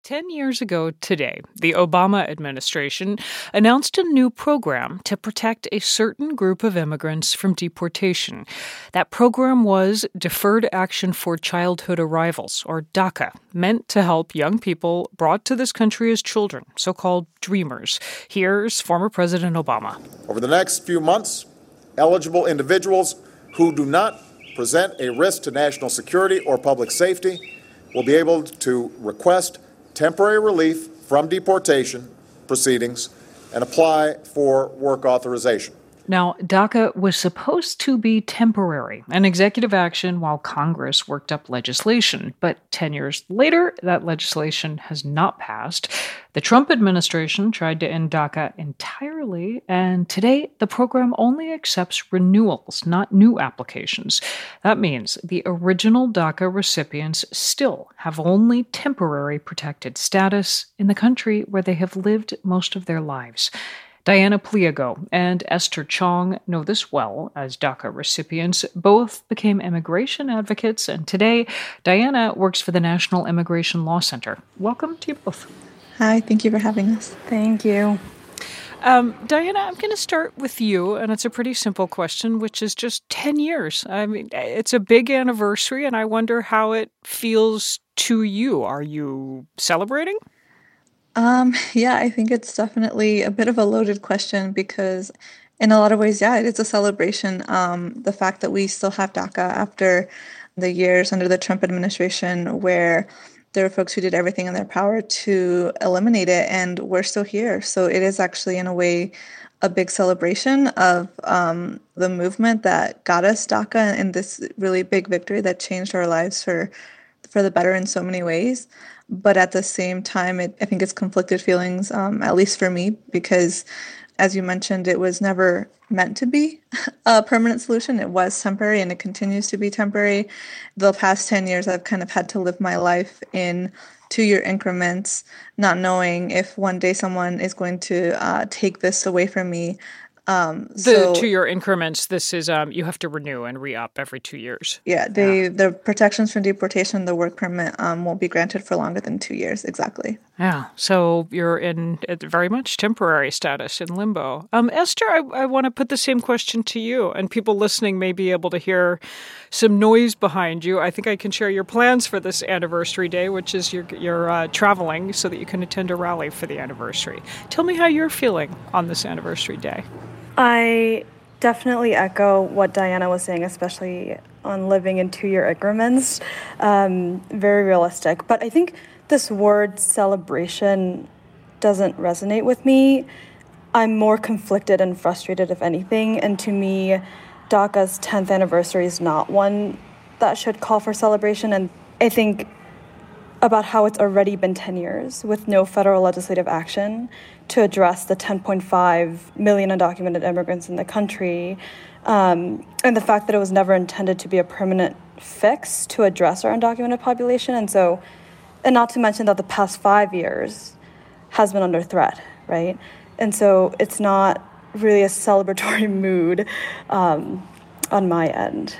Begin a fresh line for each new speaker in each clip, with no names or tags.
10 years ago today, the Obama administration announced a new program to protect a certain group of immigrants from deportation. That program was Deferred Action for Childhood Arrivals, or DACA, meant to help young people brought to this country as children, so-called dreamers. Here's former President Obama.
Over the next few months, eligible individuals who do not present a risk to national security or public safety will be able to request temporary relief from deportation proceedings and apply for work authorization.
Now, DACA was supposed to be temporary, an executive action while Congress worked up legislation. But 10 years later, that legislation has not passed. The Trump administration tried to end DACA entirely, and today the program only accepts renewals, not new applications. That means the original DACA recipients still have only temporary protected status in the country where they have lived most of their lives. Diana Pliego and Esther Chong know this well as DACA recipients. Both became immigration advocates, and today Diana works for the National Immigration Law Center. Welcome to you both.
Hi, thank you for having us.
Thank you.
Diana, I'm going to start with you, and it's a pretty simple question, which is just 10 years. I mean, it's a big anniversary, and I wonder how it feels to you. Are you celebrating?
Yeah, I think it's definitely a bit of a loaded question because in a lot of ways, yeah, it is a celebration. The fact that we still have DACA after the years under the Trump administration where there were folks who did everything in their power to eliminate it, and we're still here. So it is actually, in a way, a big celebration of the movement that got us DACA and this really big victory that changed our lives for the better in so many ways. But at the same time, I think it's conflicted feelings, at least for me, because as you mentioned, it was never meant to be a permanent solution. It was temporary and it continues to be temporary. The past 10 years, I've kind of had to live my life in 2-year increments, not knowing if one day someone is going to take this away from me.
The 2-year increments, this is you have to renew and re-up every 2 years.
Yeah, the protections from deportation, the work permit won't be granted for longer than 2 years, exactly.
Yeah, so you're in very much temporary status in limbo. Esther, I want to put the same question to you, and people listening may be able to hear some noise behind you. I think I can share your plans for this anniversary day, which is you're traveling so that you can attend a rally for the anniversary. Tell me how you're feeling on this anniversary day.
I definitely echo what Diana was saying, especially on living in 2-year increments. Very realistic. But I think this word celebration doesn't resonate with me. I'm more conflicted and frustrated, if anything. And to me, DACA's 10th anniversary is not one that should call for celebration. And I think about how it's already been 10 years with no federal legislative action to address the 10.5 million undocumented immigrants in the country, and the fact that it was never intended to be a permanent fix to address our undocumented population. And not to mention that the past 5 years has been under threat, right? And so it's not really a celebratory mood on my end.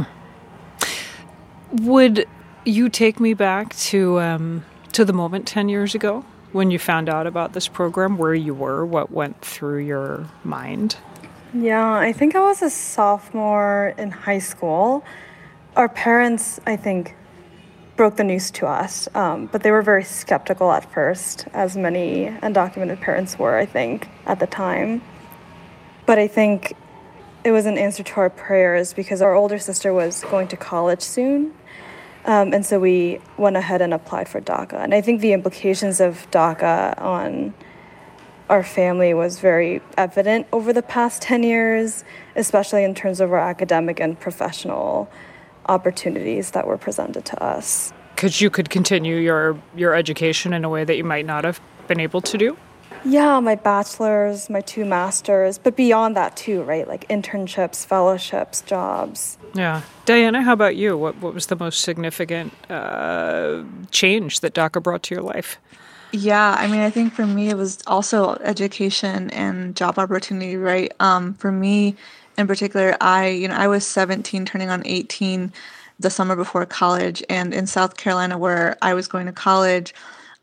Would you take me back to the moment 10 years ago when you found out about this program, where you were, what went through your mind?
Yeah, I think I was a sophomore in high school. Our parents, I think, broke the news to us, but they were very skeptical at first, as many undocumented parents were, I think, at the time. But I think it was an answer to our prayers because our older sister was going to college soon. And so we went ahead and applied for DACA. And I think the implications of DACA on our family was very evident over the past 10 years, especially in terms of our academic and professional opportunities that were presented to us.
Because you could continue your education in a way that you might not have been able to do?
Yeah, my bachelor's, my 2 masters, but beyond that too, right? Like internships, fellowships, jobs.
Yeah. Diana, how about you? What was the most significant change that DACA brought to your life?
Yeah, I mean, I think for me, it was also education and job opportunity, right? For me in particular, I was 17 turning on 18 the summer before college. And in South Carolina, where I was going to college,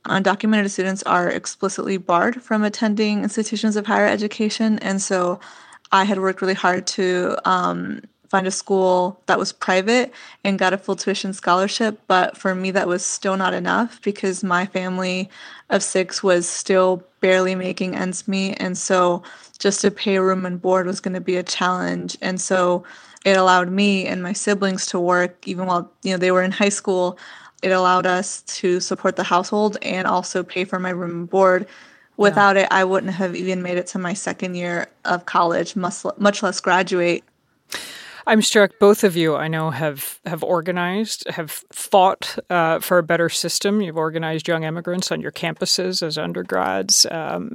undocumented students are explicitly barred from attending institutions of higher education. And so I had worked really hard to find a school that was private and got a full tuition scholarship. But for me, that was still not enough because my family of 6 was still barely making ends meet. And so just to pay room and board was going to be a challenge. And so it allowed me and my siblings to work even while they were in high school. It allowed us to support the household and also pay for my room and board. Without it, I wouldn't have even made it to my second year of college, much less graduate.
I'm struck both of you, I know, have organized, have fought for a better system. You've organized young immigrants on your campuses as undergrads.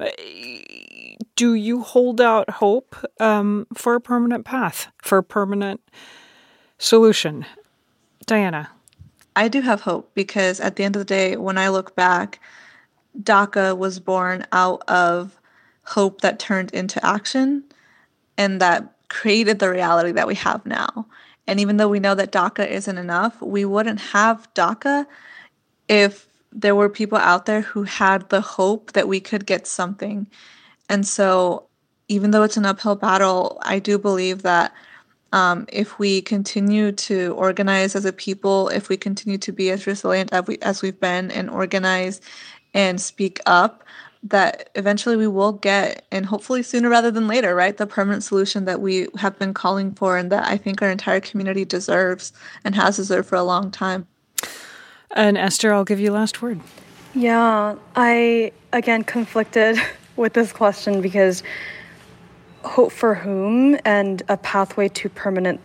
Do you hold out hope for a permanent path, for a permanent solution? Diana?
I do have hope because at the end of the day, when I look back, DACA was born out of hope that turned into action and that created the reality that we have now. And even though we know that DACA isn't enough, we wouldn't have DACA if there were people out there who had the hope that we could get something. And so even though it's an uphill battle, I do believe that if we continue to organize as a people, if we continue to be as resilient as we've been and organize and speak up, that eventually we will get, and hopefully sooner rather than later, right, the permanent solution that we have been calling for and that I think our entire community deserves and has deserved for a long time.
And Esther, I'll give you last word.
Yeah, I, again, conflicted with this question because hope for whom and a pathway to permanent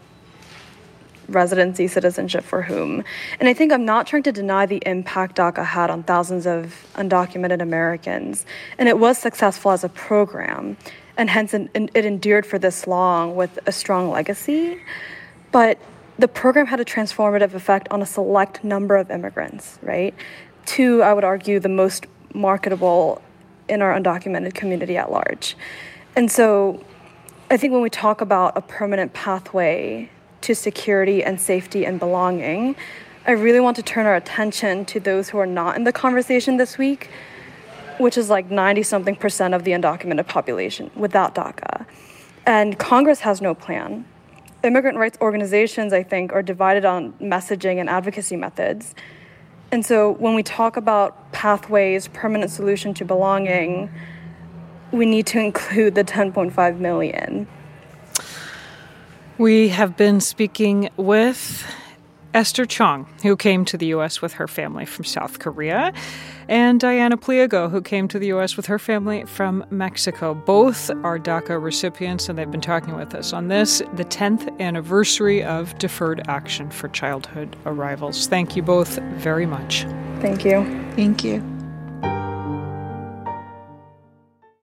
residency citizenship for whom. And I think I'm not trying to deny the impact DACA had on thousands of undocumented Americans. And it was successful as a program, and hence it endured for this long with a strong legacy. But the program had a transformative effect on a select number of immigrants, right? 2, I would argue, the most marketable in our undocumented community at large. And so I think when we talk about a permanent pathway to security and safety and belonging, I really want to turn our attention to those who are not in the conversation this week, which is like 90-something% of the undocumented population without DACA. And Congress has no plan. Immigrant rights organizations, I think, are divided on messaging and advocacy methods. And so when we talk about pathways, permanent solution to belonging, we need to include the 10.5 million.
We have been speaking with Esther Chong, who came to the U.S. with her family from South Korea, and Diana Pliego, who came to the U.S. with her family from Mexico. Both are DACA recipients, and they've been talking with us on this, the 10th anniversary of Deferred Action for Childhood Arrivals. Thank you both very much.
Thank you.
Thank you.